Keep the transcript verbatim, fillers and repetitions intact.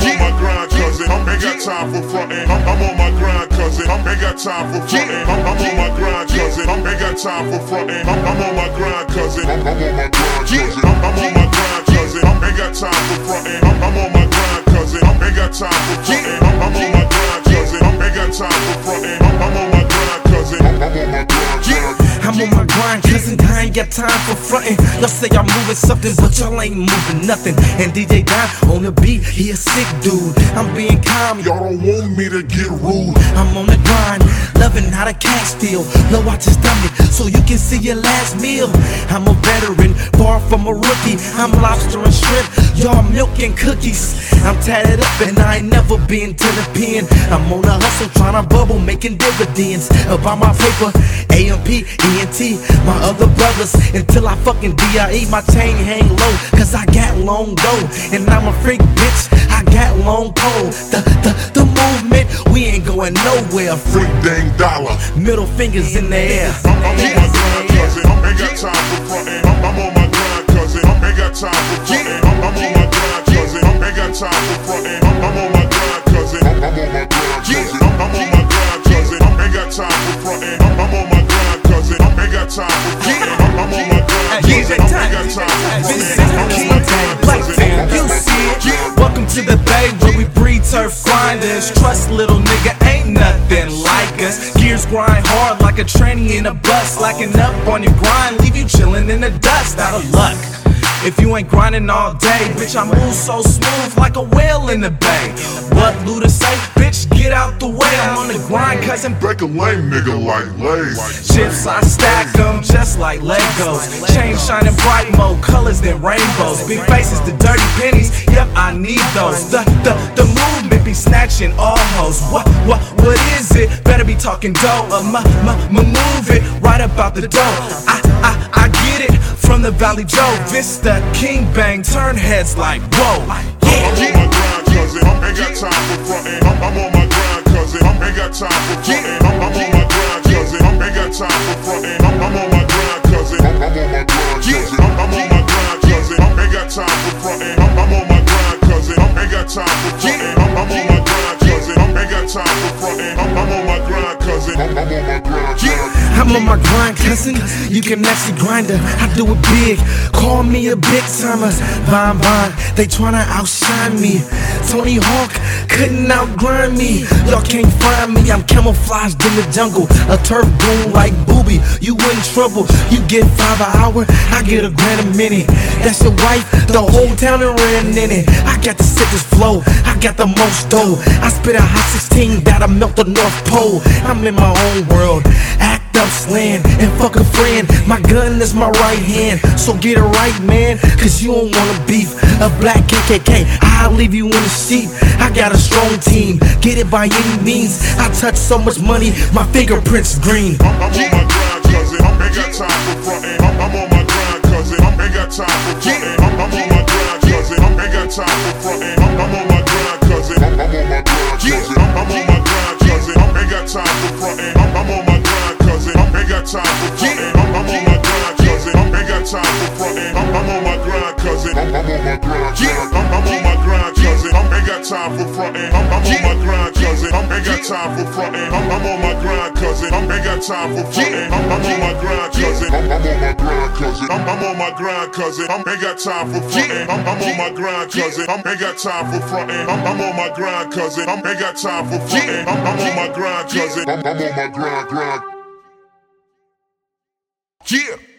on my grind, cousin. I ain't got time for frontin'. I'm, I'm on my grind, cousin. I ain't got time for frontin'. I'm, I'm on my grind, cousin. I ain't got time for frontin'. I'm, I'm on my grind, cousin. I'm, I'm on my grind, cousin. I'm, I'm on my grind, cousin. I ain't got time for frontin'. I'm, I'm on my grind, cousin. I ain't got time for frontin'. I'm, I'm on my grind, cousin. I ain't got time for frontin'. I'm, I'm on my grind, cousin. I'm, I'm on my grind, cousin. I'm on my grind, cousin, I ain't got time for frontin'. Y'all say I'm moving something, but y'all ain't moving nothing. And D J Don on the beat, he a sick dude. I'm being calm, y'all don't want me to get rude. I'm on the grind, loving how the cash feel. Low out your stomach, so you can see your last meal. I'm a veteran, far from a rookie. I'm lobster and shrimp, y'all milk and cookies. I'm tatted up and I ain't never been to the pen. I'm on a hustle, tryna bubble, making dividends. About my paper, A M P, E N T, my other brothers, until I fucking D I E. My chain hang low, cause I got long dough. And I'm a freak, bitch, I got long pole. The, the, the movement, we ain't going nowhere. Freak dang dollar, middle fingers in the air. I'm, I'm on my grind, cousin. I ain't got time for frontin'. I'm, I'm on my grind, cousin. I ain't got time for frontin'. I'm, I'm on my grind, cousin. I ain't got time for frontin'. I'm, I'm on my grind, cousin. I'm, I'm on my grind, cousin. I'm, I'm on my grind, cousin. I ain't got time for frontin'. I'm, I'm on my grind, cousin. I ain't got time for frontin'. I'm, I'm on my grind, cousin. I ain't got time for frontin'. I'm on my grind, cousin. You see it? Welcome to the Bay where we breed turf grinders. Trust little nigga, ain't nothing like us. Gears grind hard like a tranny in a bus. Slacking up on your grind, leave you chillin' in the dust. Out of luck if you ain't grinding all day, bitch, I move so smooth like a whale in the bay. What Luda say? Bitch, get out the way. I'm on the grind, cousin. Break a lame nigga like Lays. Chips, I stack them just like Legos. Chain shining bright, more colors than rainbows. Big faces, the dirty pennies, yep, I need those. The, the, the movement be snatching all hoes. What, what, what is it? Better be talking dough. Uh, ma, ma, ma, move it right about the dough. I, I, I get it from the Valley Joe. Vista, King Bang, turn heads like whoa. I'm on my grind, cousin. I ain't got time for frontin'. I'm, I'm on my grind, cousin. I ain't got time for frontin'. I'm, I'm on my grind, cousin. I ain't got time for frontin'. I'm, I'm on my grind, cousin. I'm, I'm on my grind, cousin. I'm, I'm on my grind, cousin. I ain't got time for frontin'. I'm, I'm on my grind, cousin. I ain't got time for frontin'. I'm, I'm on my grind, cousin. I ain't got time for frontin'. I'm, I'm on my grind, cousin. I'm, I'm on my grind, cousin. I'm on my grind, cousin. You can actually grind her. I do it big. Call me a big timer. Vine Vine, they tryna outshine me. Tony Hawk couldn't outgrind me. Y'all can't find me. I'm camouflaged in the jungle. A turf goon like Booby. You in trouble. You get five an hour. I get a grand a minute. That's your wife. The whole town and ran in it. I got the sickest flow. I got the most dough. I spit a hot sixteen that'll melt the North Pole. I'm in my own world. Act up, slan, and fuck a friend. My gun is my right hand, so get it right, man, cause you don't wanna beef. A black K K K, I'll leave you in the sheep. I got a strong team, get it by any means. I touch so much money, my fingerprints green. I'm, I'm on my grind, cousin. I ain't got time for frontin'. I'm, I'm on my grind, cousin. I ain't got time for frontin'. I'm, I'm on my grind, cousin. I ain't got time for frontin'. I'm, I'm on my grind, cousin. I'm, I'm on my grind, cousin. I'm, I'm on my grind, cousin. I ain't got time for frontin'. I'm, I'm on my grind, cousin. I ain't got time for frontin'. I'm, I'm on my grind, cousin. I ain't got time for frontin'. I'm, I'm on my grind, cousin. I'm, I'm on my grind, cousin. I'm, I'm on my grind, cousin. I ain't got time for frontin'. I'm, I'm on my grind, cousin. I ain't got time for frontin'. I'm, I'm on my grind, cousin. I ain't got time for frontin'. I'm, I'm on my grind, cousin. I'm, I'm on my grind, cousin. I'm, I'm on my grind, cousin. I ain't got time for frontin'. I'm, I'm on my grind, cousin. I ain't got time for frontin'. I'm, I'm on my grind, cousin. I ain't got time for frontin'. I'm, I'm on my grind, cousin. I'm, I'm on my grind, grind. Yeah.